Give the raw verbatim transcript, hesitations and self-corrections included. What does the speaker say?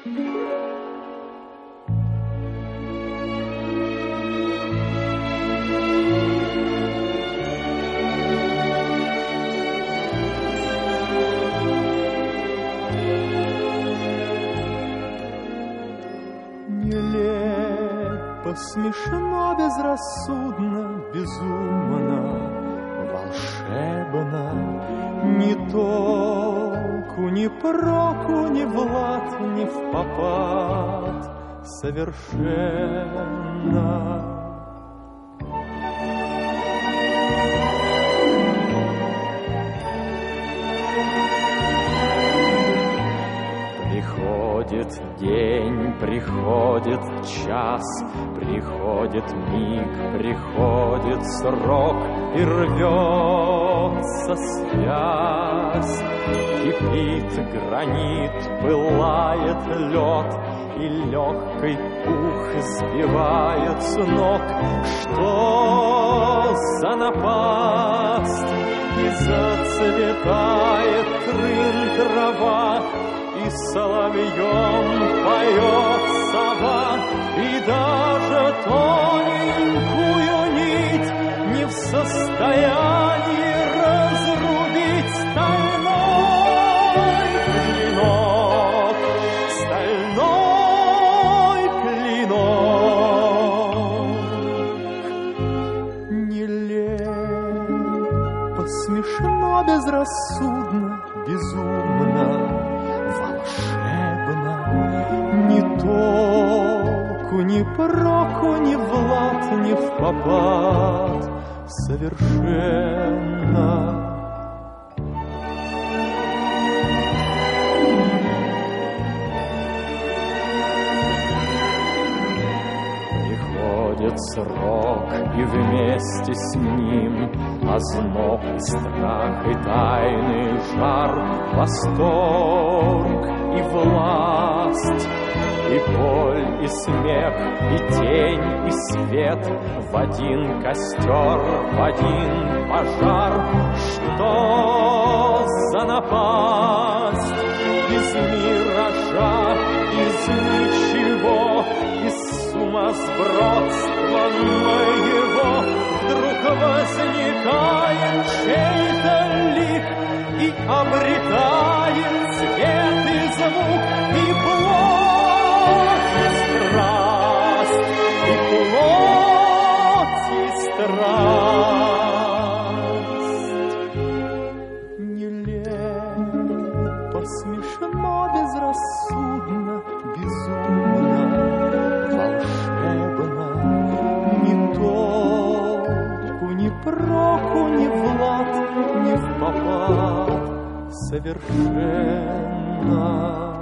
Смешно, безрассудно, безумно, волшебно, ни толку, ни проку, ни в лад, ни в попад, совершенно. Приходит день, приходит час, приходит миг, приходит срок, и рвется связь. Кипит гранит, пылает лед, и легкий пух сбивает с ног. Что за напасть? И зацветает крын трава, и соловьем поет сова, и даже тоненькую нить не в состоянии разрубить стальной клинок, стальной клинок. Нелепо, смешно, безрассудно, безумно, волшебно, ни толку, ни проку, ни в лад, ни в попад, совершенно. Приходит срок, и вместе с ним озноб и страх, и тайный жар, восторг и власть, и боль, и смех, и тень, и свет в один костер, в один пожар. Что за напасть? Из миража, из ничего, из сумасбродства моего вдруг возникает чей-то лик и обретает цвет и звук, и плоть, и страсть, и плоть, и страсть. Нелепо, смешно, безрассудно, безумно, волшебно, ни толку, ни проку, ни в лад, ни в попад, совершенно.